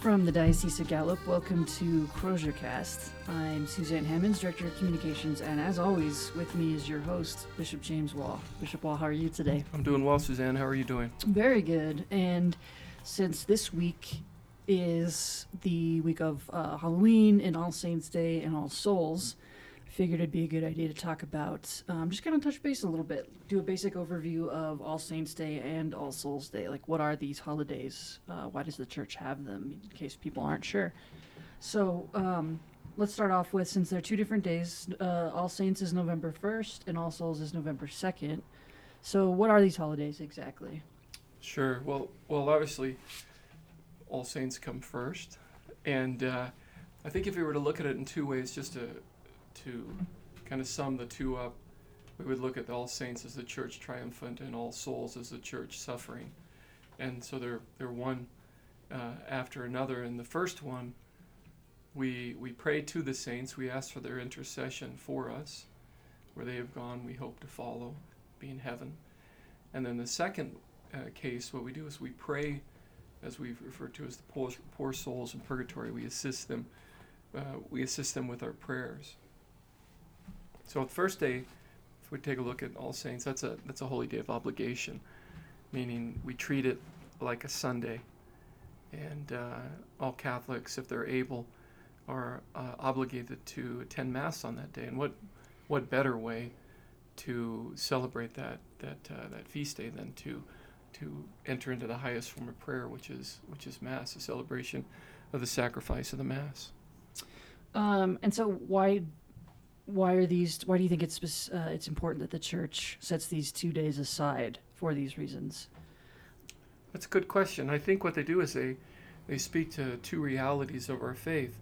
From the Diocese of Gallup, welcome to CrozierCast. I'm Suzanne Hammonds, Director of Communications, and as always, with me is your host, Bishop James Wall. Bishop Wall, how are you today? I'm doing well, Suzanne. How are you doing? Very good. And since this week is the week of Halloween and All Saints Day and All Souls, I figured it'd be a good idea to talk about, just kind of touch base a little bit, do a basic overview of All Saints Day and All Souls Day. Like, what are these holidays? Why does the church have them, in case people aren't sure? So, let's start off with, since they're two different days, All Saints is November 1st and All Souls is November 2nd. So, what are these holidays exactly? Sure. Well, obviously, All Saints come first. And I think if we were to look at it in two ways, just to kind of sum the two up, we would look at All Saints as the church triumphant and All Souls as the church suffering. And so they're one after another. And the first one, we pray to the saints. We ask for their intercession for us. Where they have gone, we hope to follow, be in heaven. And then the second case, what we do is we pray, as we've referred to as the poor souls in purgatory. We assist them. We assist them with our prayers. So the first day, if we take a look at All Saints, that's a holy day of obligation, meaning we treat it like a Sunday, and all Catholics, if they're able, are obligated to attend Mass on that day. And what better way to celebrate that feast day than to enter into the highest form of prayer, which is Mass, a celebration of the sacrifice of the Mass. And so why do you think it's important that the church sets these 2 days aside for these reasons? That's a good question. I think what they do is they speak to two realities of our faith.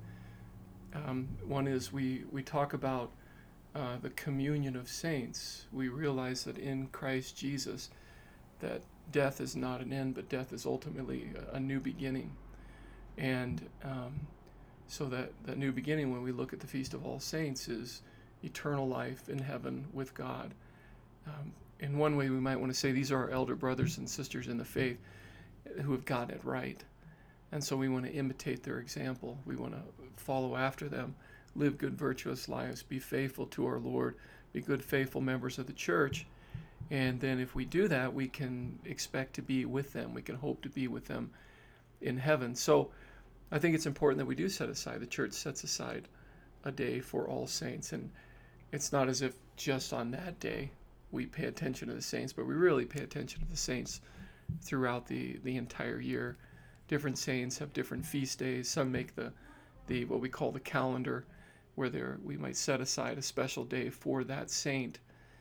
One is we talk about the communion of saints. We realize that in Christ Jesus, that death is not an end, but death is ultimately a new beginning. And so that new beginning, when we look at the Feast of All Saints, is eternal life in heaven with God. In one way, we might want to say these are our elder brothers and sisters in the faith who have gotten it right. And so we want to imitate their example. We want to follow after them, live good, virtuous lives, be faithful to our Lord, be good, faithful members of the church. And then if we do that, we can expect to be with them. We can hope to be with them in heaven. So I think it's important that we do set aside, the church sets aside a day for All Saints. And it's not as if just on that day we pay attention to the saints, but we really pay attention to the saints throughout the entire year. Different saints have different feast days. Some make the what we call the calendar, where we might set aside a special day for that saint.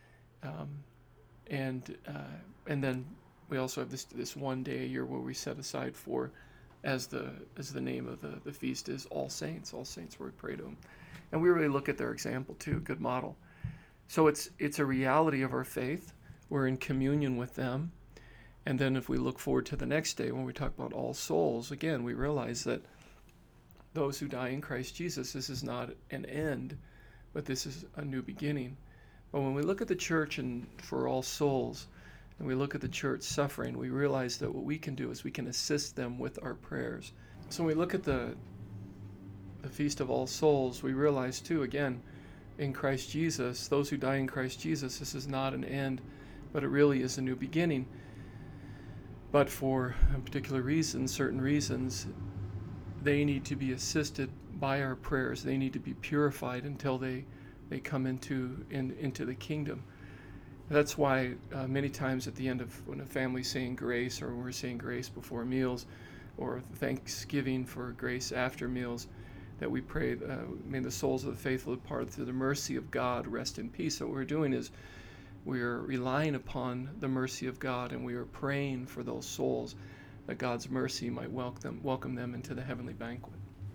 And then we also have this one day a year where we set aside for, as the name of the feast is, All Saints, where we pray to them. And we really look at their example too, good model. So it's a reality of our faith. We're in communion with them. And then if we look forward to the next day, when we talk about All Souls, again, we realize that those who die in Christ Jesus, this is not an end, but this is a new beginning. But when we look at the church and for All Souls, and we look at the church suffering, we realize that what we can do is we can assist them with our prayers. So when we look at the Feast of All Souls, we realize too, again, in Christ Jesus, those who die in Christ Jesus, this is not an end, but it really is a new beginning. But for a particular reason, certain reasons, they need to be assisted by our prayers. They need to be purified until they come into the kingdom. That's why many times at the end of when a family's saying grace, or when we're saying grace before meals, or thanksgiving for grace after meals, that we pray, may the souls of the faithful depart through the mercy of God rest in peace. So what we're doing is we are relying upon the mercy of God, and we are praying for those souls that God's mercy might welcome them into the heavenly banquet.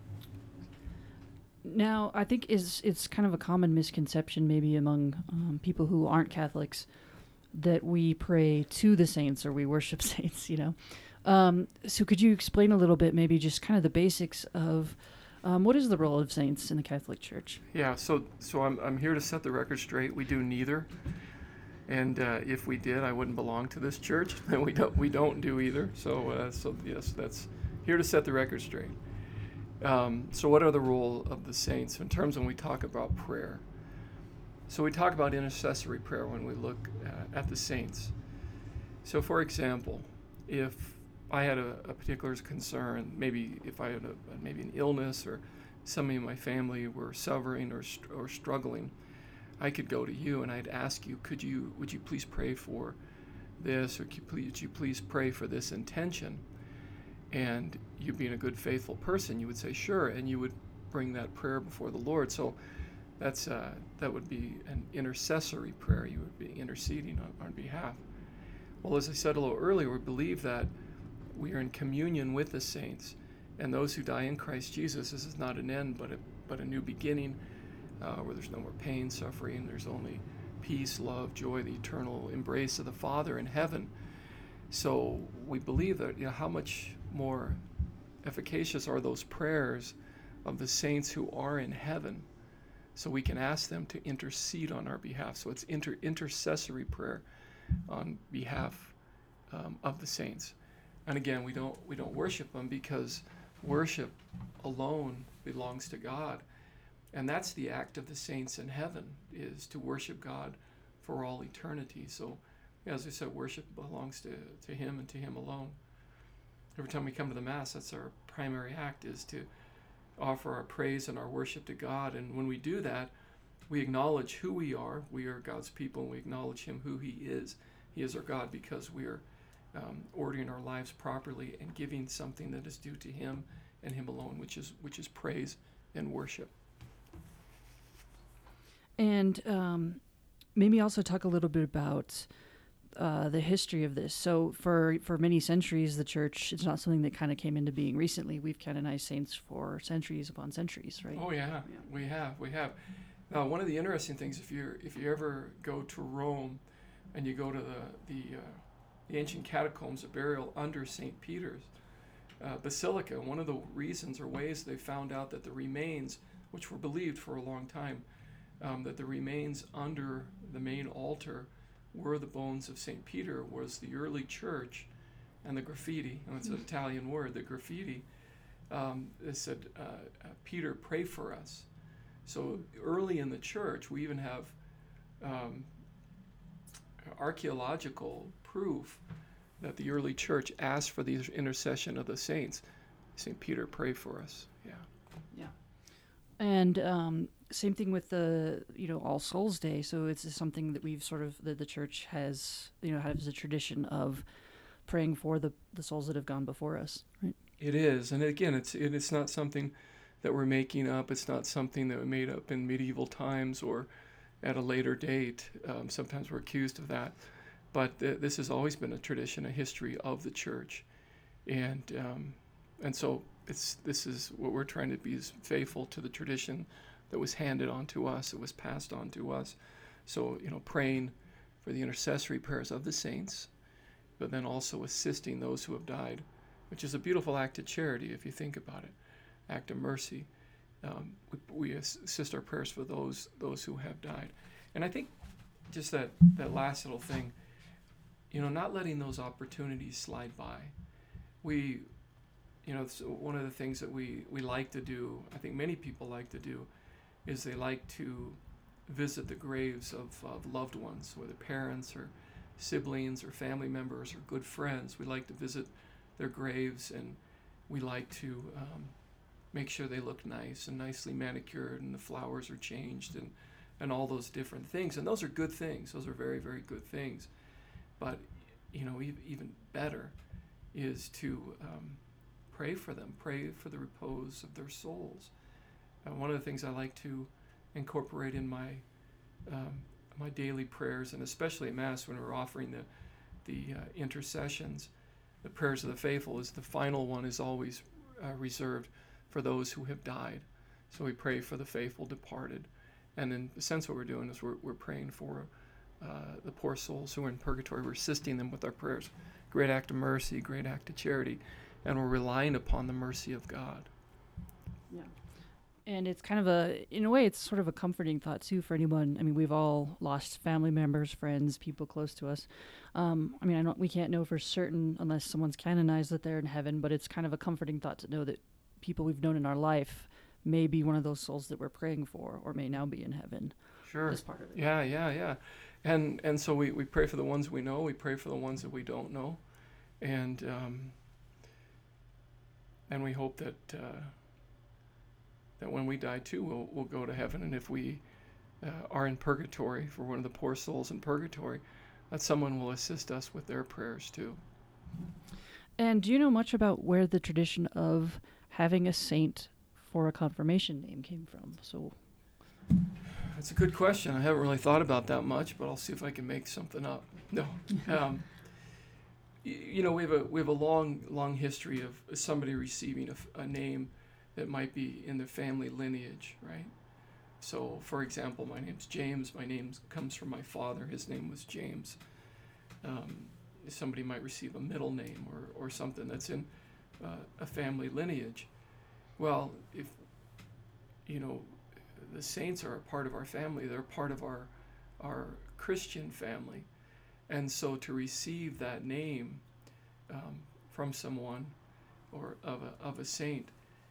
Now, I think it's kind of a common misconception maybe among people who aren't Catholics that we pray to the saints or we worship saints, So could you explain a little bit, maybe just kind of the basics of what is the role of saints in the Catholic Church? Yeah, so I'm here to set the record straight. We do neither. And if we did, I wouldn't belong to this church. And we don't do either. So yes, that's here to set the record straight. So, what are the role of the saints in terms when we talk about prayer? So, we talk about intercessory prayer when we look at the saints. So, for example, if I had a particular concern, maybe if I had maybe an illness or somebody in my family were suffering or struggling, I could go to you and I'd ask you, would you please pray for this, or would you please pray for this intention? And you being a good, faithful person, you would say, sure, and you would bring that prayer before the Lord. So that would be an intercessory prayer. You would be interceding on behalf. Well, as I said a little earlier, we believe that we are in communion with the saints, and those who die in Christ Jesus. This is not an end, but a new beginning, where there's no more pain, suffering. There's only peace, love, joy, the eternal embrace of the Father in heaven. So we believe that, how much more efficacious are those prayers of the saints who are in heaven, so we can ask them to intercede on our behalf. So it's intercessory prayer on behalf of the saints. And again, we don't worship them, because worship alone belongs to God, and that's the act of the saints in heaven, is to worship God for all eternity. So, as I said, worship belongs to Him and to Him alone. Every time we come to the Mass, that's our primary act, is to offer our praise and our worship to God. And when we do that, we acknowledge who we are. We are God's people, and we acknowledge Him, who He is. He is our God, because we are ordering our lives properly and giving something that is due to Him and Him alone, which is praise and worship. And maybe also talk a little bit about the history of this. So for many centuries, the church, it's not something that kind of came into being recently. We've canonized saints for centuries upon centuries, right? Oh yeah, we have. Now, one of the interesting things, if you ever go to Rome and you go to the ancient catacombs of burial under St. Peter's Basilica, one of the reasons or ways they found out that the remains, which were believed for a long time, that the remains under the main altar were the bones of St. Peter, was the early church, and the graffiti, and it's an Italian word, the graffiti, it said, Peter, pray for us. So early in the church, we even have archaeological proof that the early church asked for the intercession of the saints. St. Peter, pray for us. Yeah. And same thing with the All Souls Day. So it's something that we've sort of the church has has a tradition of praying for the souls that have gone before us. Right. It is, and again, it's not something that we're making up. It's not something that we made up in medieval times or at a later date. Sometimes we're accused of that, but this has always been a tradition, a history of the church, and so this is what we're trying to be, is faithful to the tradition that was handed on to us, that was passed on to us. So praying for the intercessory prayers of the saints, but then also assisting those who have died, which is a beautiful act of charity if you think about it, act of mercy. We assist our prayers for those who have died. And I think just that last little thing, not letting those opportunities slide by. It's one of the things that we like to do, I think many people like to do, is they like to visit the graves of loved ones, whether parents or siblings or family members or good friends. We like to visit their graves, and we like to make sure they look nice and nicely manicured, and the flowers are changed, and all those different things. And those are good things. Those are very, very good things. But even better is to pray for them, pray for the repose of their souls. One of the things I like to incorporate in my my daily prayers, and especially at Mass when we're offering the intercessions, the prayers of the faithful, is the final one is always reserved for those who have died. So we pray for the faithful departed, and in a sense what we're doing is we're praying for the poor souls who are in purgatory. We're assisting them with our prayers. Great act of mercy, great act of charity, and we're relying upon the mercy of God. Yeah. And it's kind of in a way, it's sort of a comforting thought too for anyone. I mean, we've all lost family members, friends, people close to us. We can't know for certain unless someone's canonized that they're in heaven, but it's kind of a comforting thought to know that people we've known in our life may be one of those souls that we're praying for, or may now be in heaven. Sure. As part of it. Yeah. And so we pray for the ones we know. We pray for the ones that we don't know, and we hope that that when we die too, we'll go to heaven. And if we are in purgatory, for one of the poor souls in purgatory, that someone will assist us with their prayers too. And do you know much about where the tradition of having a saint for a confirmation name came from? So that's a good question. I haven't really thought about that much, but I'll see if I can make something up. No. We have a long history of somebody receiving a name that might be in the family lineage, right? So, for example, my name's James. My name comes from my father. His name was James. Somebody might receive a middle name or something that's in a family lineage. Well, if, the saints are a part of our family, they're part of our Christian family. And so to receive that name from someone or of a saint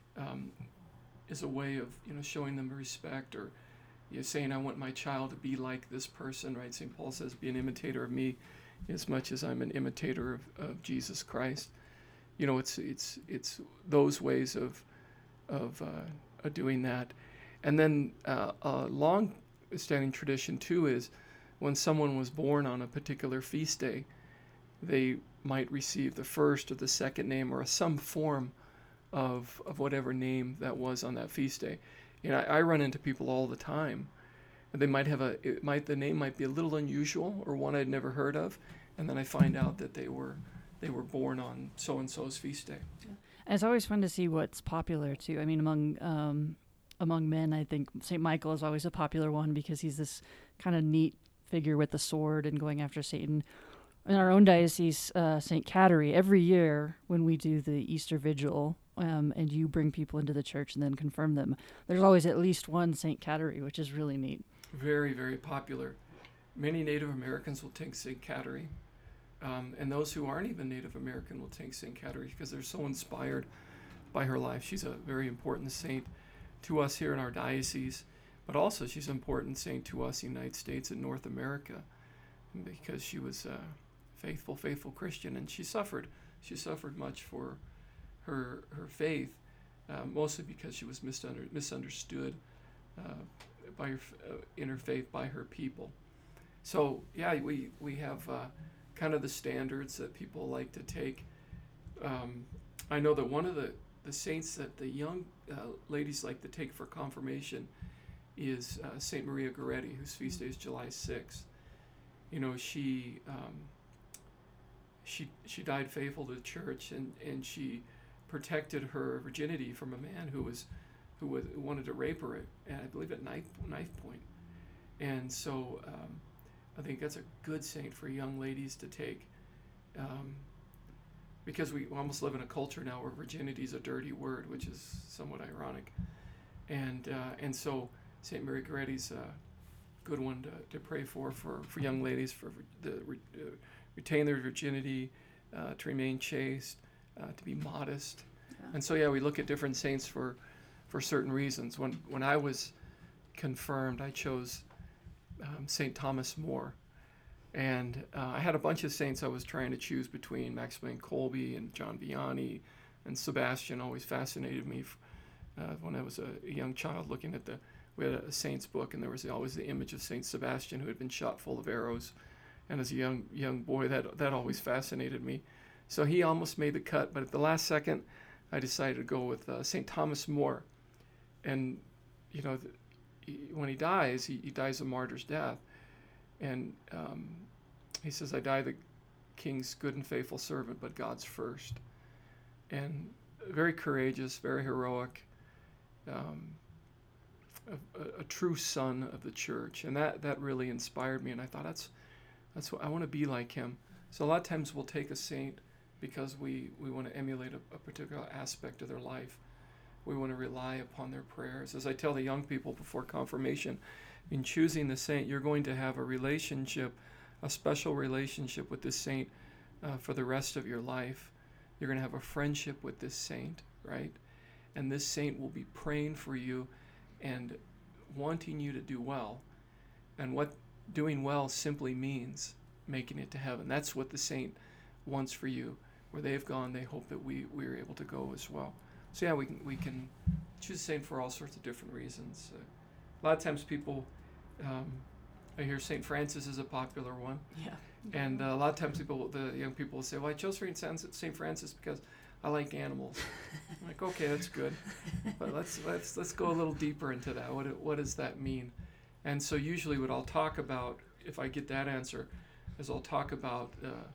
is a way of showing them respect, or saying, I want my child to be like this person, right? St. Paul says, be an imitator of me as much as I'm an imitator of Jesus Christ. It's those ways of doing that. And then a long-standing tradition too is when someone was born on a particular feast day, they might receive the first or the second name or some form of whatever name that was on that feast day. I run into people all the time. They might have the name might be a little unusual or one I'd never heard of, and then I find out that they were born on so and so's feast day. And it's always fun to see what's popular too. I mean, among men, I think St. Michael is always a popular one because he's this kind of neat figure with the sword and going after Satan. In our own diocese, St. Kateri, every year when we do the Easter Vigil, and you bring people into the church and then confirm them, there's always at least one St. Kateri, which is really neat. Very, very popular. Many Native Americans will take St. Kateri, and those who aren't even Native American will take St. Kateri because they're so inspired by her life. She's a very important saint to us here in our diocese, but also she's an important saint to us in the United States and North America because she was a faithful Christian, and she suffered much for her faith, mostly because she was misunderstood by in her faith by her people. So yeah, we have kind of the standards that people like to take. I know that one of the saints that the young ladies like to take for confirmation is Saint Maria Goretti, whose feast day is July 6th. She died faithful to the church, and she protected her virginity from a man who wanted to rape her at I believe at knife point. And so I think that's a good saint for young ladies to take, because we almost live in a culture now where virginity is a dirty word, which is somewhat ironic. And so Saint Maria Goretti's a good one to pray for young ladies, for retain their virginity, to remain chaste, to be modest. Yeah. And so we look at different saints for certain reasons. When I was confirmed, I chose St. Thomas More. And I had a bunch of saints I was trying to choose between. Maximilian Kolbe and John Vianney and Sebastian always fascinated me when I was a young child looking at we had a saint's book, and there was always the image of St. Sebastian who had been shot full of arrows. And as a young boy, that always fascinated me. So he almost made the cut, but at the last second, I decided to go with St. Thomas More. And, when he dies, he dies a martyr's death. And he says, I die the king's good and faithful servant, but God's first. And very courageous, very heroic, a true son of the church. And that really inspired me. And I thought, that's what I want to be like him. So a lot of times we'll take a saint because we want to emulate a particular aspect of their life. We want to rely upon their prayers. As I tell the young people before confirmation, in choosing the saint, you're going to have a special relationship with this saint for the rest of your life. You're going to have a friendship with this saint, right? and this saint will be praying for you and wanting you to do well. And what doing well simply means making it to heaven. That's what the saint wants for you. Where they've gone, they hope that we're able to go as well. So yeah, we can choose a saint for all sorts of different reasons. A lot of times people, I hear St. Francis is a popular one. Yeah. And a lot of times the young people will say, well, I chose St. Francis because I like animals. I'm like, okay, that's good. But let's go a little deeper into that. What does that mean? And so usually what I'll talk about, if I get that answer, is I'll talk about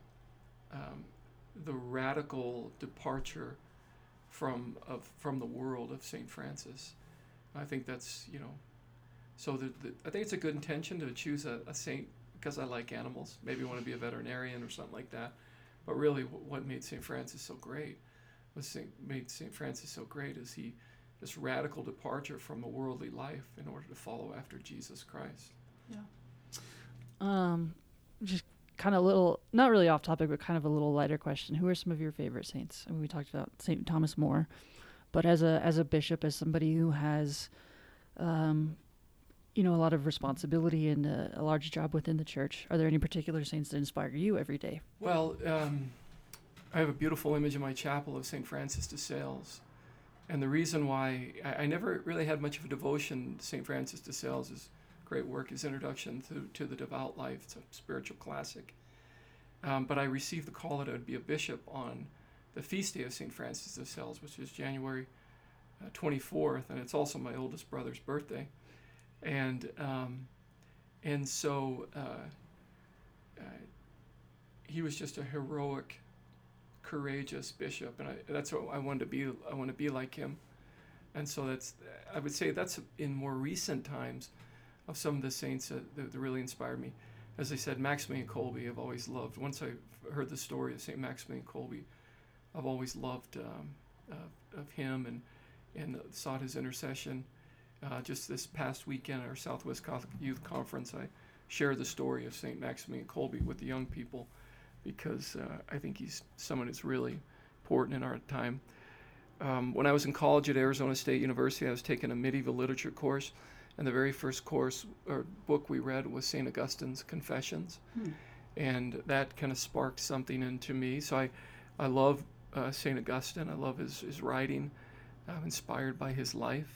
the radical departure from the world of St. Francis. I think that's, so I think it's a good intention to choose a saint because I like animals. Maybe want to be a veterinarian or something like that. But really what made St. Francis so great made St. Francis so great is this radical departure from a worldly life in order to follow after Jesus Christ. Yeah. Just kind of a little, not really off topic, but kind of a little lighter question. Who are some of your favorite saints? I mean, we talked about St. Thomas More, but as a bishop, as somebody who has, a lot of responsibility and a large job within the church, are there any particular saints that inspire you every day? Well, I have a beautiful image in my chapel of St. Francis de Sales. And the reason why I never really had much of a devotion to St. Francis de Sales' great work, his Introduction to the Devout Life. It's a spiritual classic. But I received the call that I would be a bishop on the feast day of St. Francis de Sales, which is January 24th, and it's also my oldest brother's birthday. And so he was just a heroic, courageous bishop, and that's what I wanted to be. I want to be like him, and so I would say that's in more recent times of some of the saints that really inspired me. As I said, Maximilian Kolbe I've always loved. Once I heard the story of St. Maximilian Kolbe, I've always loved of him and sought his intercession. Just this past weekend at our Southwest Catholic Youth Conference, I shared the story of St. Maximilian Kolbe with the young people because I think he's someone that's really important in our time. When I was in college at Arizona State University, I was taking a medieval literature course, and the very first course or book we read was St. Augustine's Confessions, and that kind of sparked something into me. So I love St. Augustine. I love his writing. I'm inspired by his life.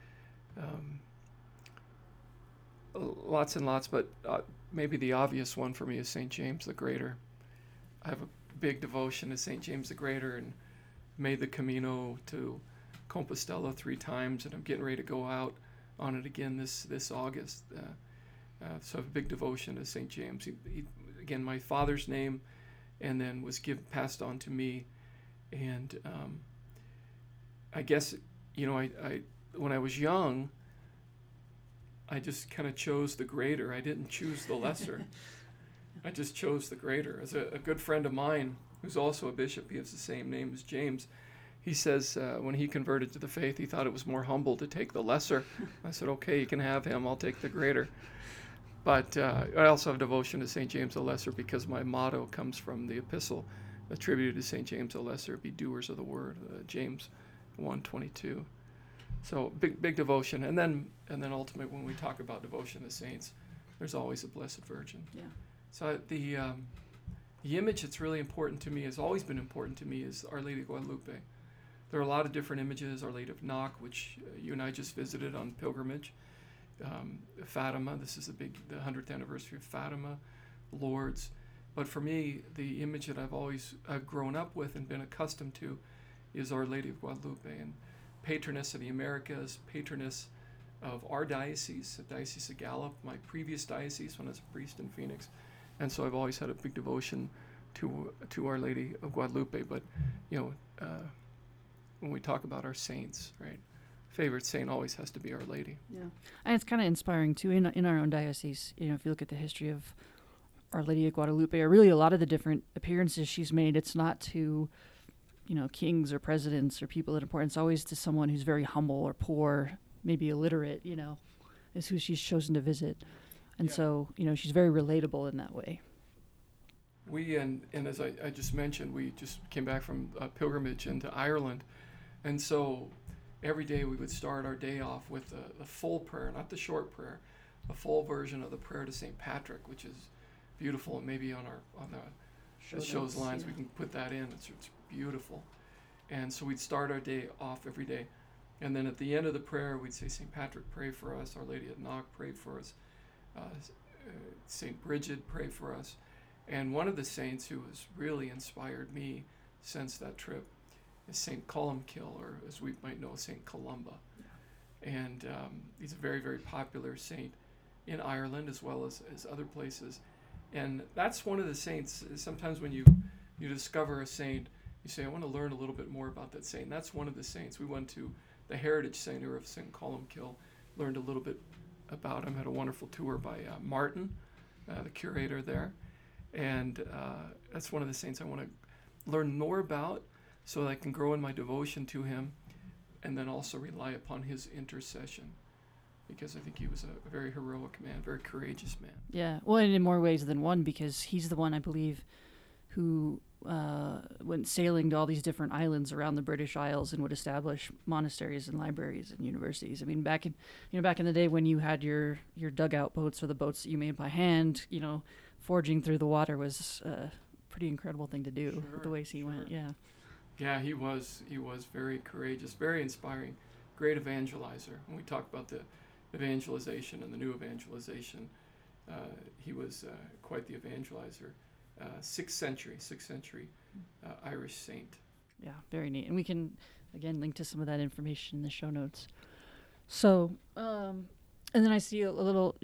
Lots and lots, but maybe the obvious one for me is St. James the Greater. I have a big devotion to St. James the Greater and made the Camino to Compostela 3 times, and I'm getting ready to go out on it again this August. So I have a big devotion to St. James. He again, my father's name, and then was passed on to me. And I guess, I when I was young, I just kind of chose the greater. I didn't choose the lesser. I just chose the greater. As a good friend of mine, who's also a bishop, he has the same name as James, he says when he converted to the faith, he thought it was more humble to take the lesser. I said, okay, you can have him. I'll take the greater. But I also have devotion to St. James the Lesser because my motto comes from the epistle attributed to St. James the Lesser, be doers of the word, James 1:22. So big devotion. And then ultimately, when we talk about devotion to saints, there's always a Blessed Virgin. Yeah. So the image that's really important to me, has always been important to me, is Our Lady of Guadalupe. There are a lot of different images. Our Lady of Knock, which you and I just visited on pilgrimage. Fatima, this is the 100th anniversary of Fatima, Lourdes. But for me, the image that I've grown up with and been accustomed to is Our Lady of Guadalupe, and patroness of the Americas, patroness of our diocese, the Diocese of Gallup, my previous diocese when I was a priest in Phoenix. And so I've always had a big devotion to Our Lady of Guadalupe. But, when we talk about our saints, right, favorite saint always has to be Our Lady. Yeah, and it's kind of inspiring too in our own diocese. If you look at the history of Our Lady of Guadalupe, or really a lot of the different appearances she's made, it's not to, kings or presidents or people that are important. It's always to someone who's very humble or poor, maybe illiterate. Is who she's chosen to visit, and so she's very relatable in that way. We and as I just mentioned, we just came back from a pilgrimage into Ireland, and so every day we would start our day off with the full prayer, not the short prayer, a full version of the prayer to St. Patrick, which is beautiful. And maybe on the show's lines, we can put that in. It's beautiful. And so we'd start our day off every day. And then at the end of the prayer, we'd say, St. Patrick, pray for us. Our Lady at Knock, pray for us. St. Bridget, pray for us. And one of the saints who has really inspired me since that trip is St. Columkill, or as we might know, St. Columba. And he's a very, very popular saint in Ireland as well as other places. And that's one of the saints. Sometimes when you discover a saint, you say, I want to learn a little bit more about that saint. And that's one of the saints. We went to the Heritage Center of St. Columkill, learned a little bit about him, had a wonderful tour by Martin, the curator there. And that's one of the saints I want to learn more about so that I can grow in my devotion to him and then also rely upon his intercession, because I think he was a very heroic man, very courageous man. Yeah, well, and in more ways than one, because he's the one, I believe, who went sailing to all these different islands around the British Isles and would establish monasteries and libraries and universities. I mean, back in the day when you had your dugout boats or the boats that you made by hand, forging through the water was a pretty incredible thing to do. With the ways he went. Yeah, he was very courageous, very inspiring, great evangelizer. When we talk about the evangelization and the new evangelization, he was quite the evangelizer. 6th century Irish saint. Yeah, very neat. And we can, again, link to some of that information in the show notes. So, and then I see a little,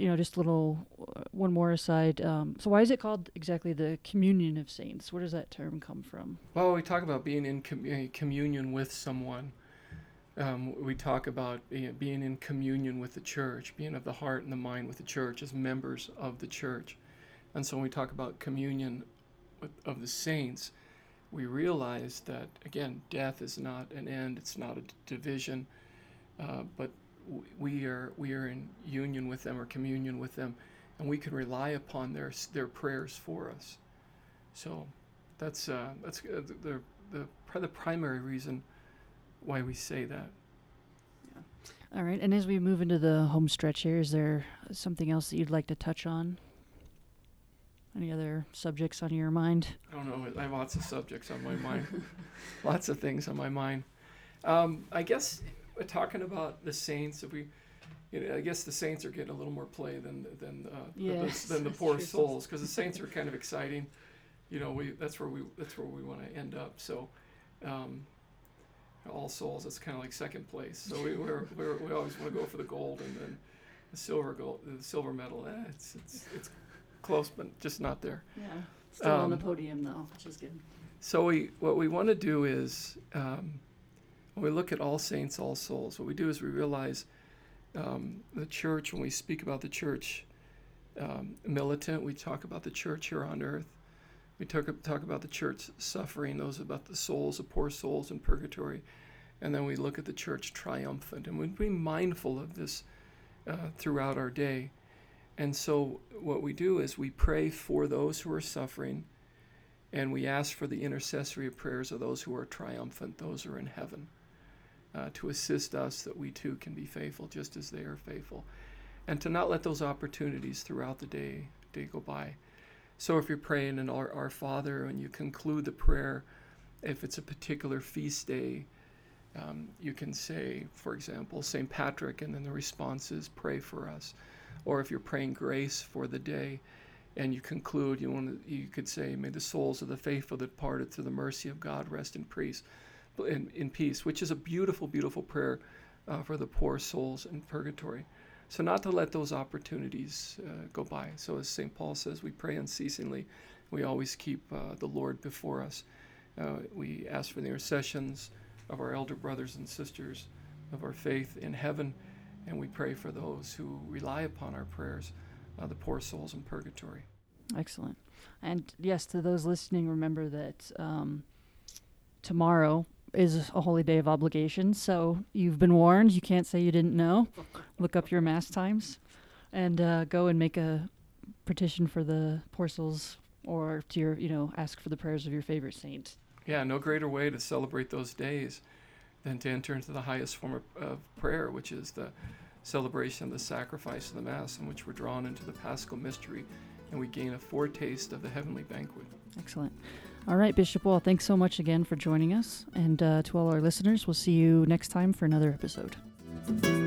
one more aside. So why is it called exactly the Communion of Saints? Where does that term come from? Well, we talk about being in communion with someone. We talk about being in communion with the church, being of the heart and the mind with the church as members of the church. And so when we talk about communion of the saints, we realize that, again, death is not an end, it's not a division, but we are in union with them or communion with them, and we can rely upon their prayers for us. So that's the primary reason why we say that. Yeah. All right, and as we move into the home stretch here, is there something else that you'd like to touch on? Any other subjects on your mind? I don't know. I have lots of subjects on my mind. Lots of things on my mind. I guess we're talking about the saints. I guess the saints are getting a little more play than the poor souls, because the saints are kind of exciting. That's where we want to end up. So, All Souls, that's kind of like second place. So we always want to go for the gold, and then the silver medal. It's close, but just not there. Yeah, still on the podium though, which is good. So what we want to do is, when we look at All Saints, All Souls, what we do is we realize the church. When we speak about the church militant, we talk about the church here on earth. We talk about the church suffering, those about the souls, the poor souls in purgatory, and then we look at the church triumphant, and we be mindful of this throughout our day. And so what we do is we pray for those who are suffering, and we ask for the intercessory prayers of those who are triumphant, those who are in heaven, to assist us that we too can be faithful just as they are faithful, and to not let those opportunities throughout the day go by. So if you're praying in Our Father and you conclude the prayer, if it's a particular feast day, you can say, for example, St. Patrick, and then the response is, pray for us. Or if you're praying grace for the day and you conclude, you could say, may the souls of the faithful that departed through the mercy of God rest in peace, which is a beautiful, beautiful prayer for the poor souls in purgatory. So not to let those opportunities go by. So as St. Paul says, we pray unceasingly. We always keep the Lord before us. We ask for the intercessions of our elder brothers and sisters of our faith in heaven, and we pray for those who rely upon our prayers, the poor souls in purgatory. Excellent. And yes, to those listening, remember that tomorrow is a holy day of obligation, so you've been warned. You can't say you didn't know. Look up your Mass times and go and make a petition for the poor souls, or to ask for the prayers of your favorite saint. Yeah, no greater way to celebrate those days then to enter into the highest form of prayer, which is the celebration of the sacrifice of the Mass, in which we're drawn into the Paschal mystery and we gain a foretaste of the heavenly banquet. Excellent. All right, Bishop Wall, thanks so much again for joining us. And to all our listeners, we'll see you next time for another episode.